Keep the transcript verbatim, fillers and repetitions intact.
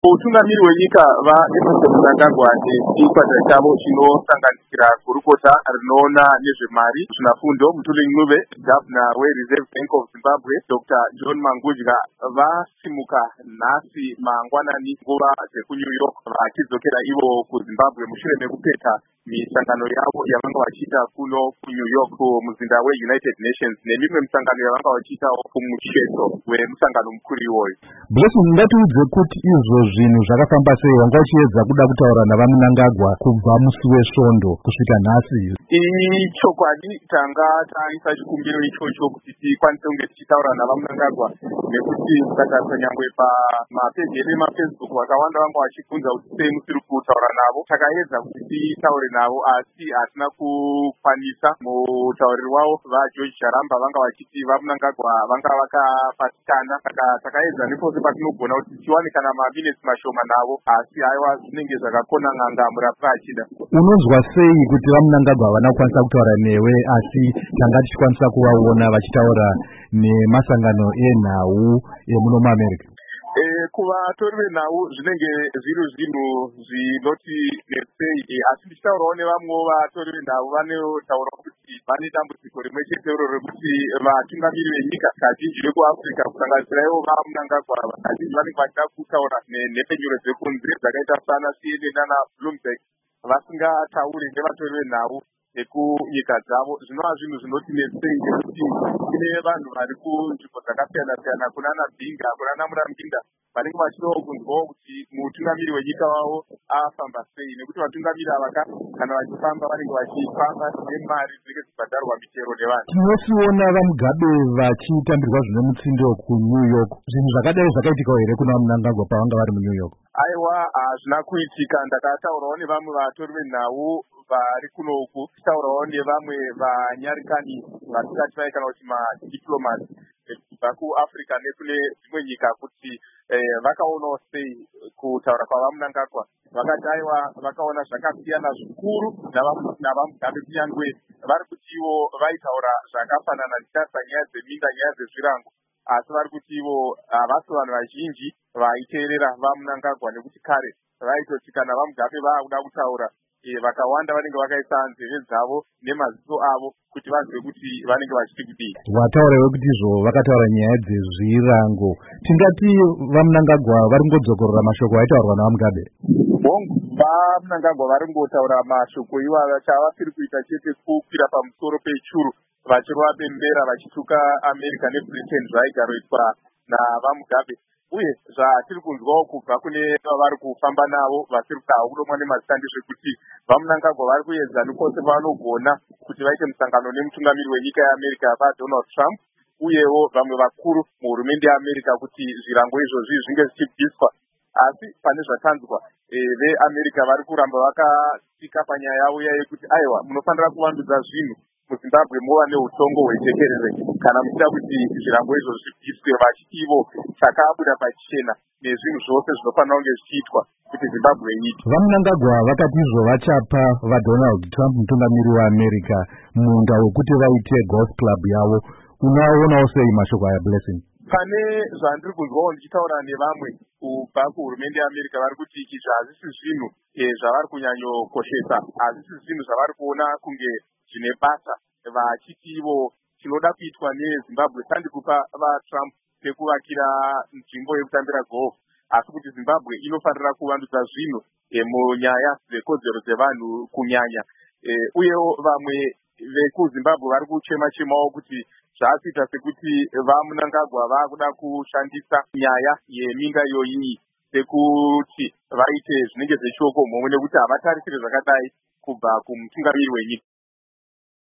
Utungamiri hwenyika vaEmerson Mnangagwa nechikwata chavo chinosanganisira gurukota rinoona nezvemari, zvinafundo Mutuli Ncube, gavana weReserve Bank of Zimbabwe Doctor John Mangudya vasimuka nhasi mangwanani nguva dzekuNew York vachidzokera ivo kuZimbabwe mushure mekupeta misangano yavo yavanga vachiita kuno kuNew York muzinda weUnited Nations nemimwe misangano yavanga vachiitawo kumucheto wemusangano mukuru iwoyo. Blessing, ngatiudze kuti izvo zvinhu zvakafamba sei, wanga uchiedza kuda kutaura naVaMnangagwa kubva musi wesvondo kusvika nhasi? Ichokwadi tanga taisa chikumbiro ichocho kuti tikwanise kunge tichitaura naVaMnangagwa, nekuti ukatarisa nyangwe pamapeji edu emaFacebook vakawanda vanga vachibvunza kuti sei musiri kutaura navo. Takaedza kuti titaure navo asi hatina kukwanisa. Mutauriri wavo vaGeorge Jaramba vanga vachiti vaMnangagwa vanga vakapatikana, saka takaedza nepose patinogona kuti tiwane kana maminitsi mashoma navo, asi haiwa zvinenge zvakakona n'anga murapwa achida. Unonzwa sei kuti vaMnangagwa havana kukwanisa kutaura newe asi tanga tichikwanisa kuvaona vachitaura nemasangano enhau emuno muAmerica? Eh, kuvatori venhau zvinenge zviri zvinhu zvinoti nesei, asi ndichitaurawo nevamwewo vatori venhau vanotaura kuti vane dambudziko rimwe chetero rekuti vatungamiri venyika kazhinji vekuAfrica kusanganisira ivo vaMnangagwa kazhinji vanenge vachida kutaura nenhepfenyuro dzekunze dzakaita sana C N N nana Bloomberg vasingatauri nevatori venhau nekunyika dzavo. Zvinova zvinhu zvinoti nesei nekuti kune vanhu vari kunzvimbo dzakasiyana siyana kunana Bhinga kunana Murambinda vanenge vachidawo kunzwawo kuti mutungamiri wenyika wavo afamba sei, nekuti vatungamiri ava kana vachifamba vanenge vachifamba nemari dzinenge dzibhadharwa michero nevanhu. Tinosiona vaMugabe vachitambirwa zvine mutsindo kuNew York. Zvinhu zvakadai zvakaitika here kuna Mnangagwa pavanga vari muNew York? Aiwa, hazvina kuitika. Ndakataurawo nevamwe vatori venhau vari kuno uku, tichitaurawo nevamwe vanyarikani vatikati vaikana kuti madiplomats kubva kuAfrica nekune dzimwe nyika kuti eh, vakaonawo sei kutaura kwavaMnangagwa. Vakati aiwa vakaona zvakasiyana zvikuru navaMugabe, kunyangwe vari kuti ivo vaitaura zvakafanana tichitarisa nyaya dzeminda, nyaya dzezvirango, asi vari kuti ivo havasi vanhu vazhinji vaiteerera vaMnangagwa, nekuti kare vaitoti kana vaMugabe vaakuda kutaura E, vakawanda vanenge vakaisa nzeve dzavo nemaziso avo kuti vanzwe kuti vanenge vachiti kudii. Vataurawo kuti izvo vakataura nyaya dzezvirango. Tingati vaMnangagwa vari kungodzokorora mashoko aitaurwa navaMugabe? Bongo vaMnangagwa vari kungotaura mashoko iwava, chavasiri kuita chete kukwira pamusoro pechuru vachirova bembera vachituka America neBritain zvaigaroitwa navaMugabe. Uye zvatiri kunzwawo kubva kune vari kufamba navo vasiri kutaura kudomwa nemazita ndezvekuti vaMnangagwa vari kuedza nekose pavanogona kuti vaite musangano nemutungamiri wenyika yeAmerica vaDonald Trump, uyewo vamwe vakuru muhurumende yeAmerica kuti zvirango izvozvi zvinge zvichibviswa. Asi pane zvatanzwa e, veAmerica vari kuramba vakatsika panyaya yavo yekuti aiwa, munofanira kuvandudza zvinhu muZimbabwe muva neutongo hwejekerere kana muchida kuti zvirango izvo zvibviswe, vachiti ivo chakabuda pachena nezvinhu zvose zvinofanira kunge zvichiitwa kuti Zimbabwe iite. vaMnangagwa vakati izvo vachapa vaDonald Trump mutungamiri weAmerica munda wekuti vaite golf club yavo. Unaonawo sei mashoko aya Blessing? Pane zvandiri kunzwawo ndichitaura nevamwe kubva kuhurumende yeAmerica vari kuti izvi hazvisi zvinhu e, zvavari kunyanyokoshesa, hazvisi zvinhu zvavari kuona kunge zvine basa, vachiti ivo chinoda kuitwa neZimbabwe sandi kupa vaTrump pekuvakira nzvimbo yekutambira golf, asi kuti Zimbabwe inofanira kuvandudza zvinhu e, munyaya dzekodzero dzevanhu kunyanya e, uyewo vamwe vekuZimbabwe vari kuchema-chemawo kuti zvaakuita sekuti vaMnangagwa vaakuda kushandisa nyaya yeminga iyoyi sekuti vaite zvinenge zvechoko mhomho, nekuti havatarisire zvakadai kubva kumutungamiri wenyika.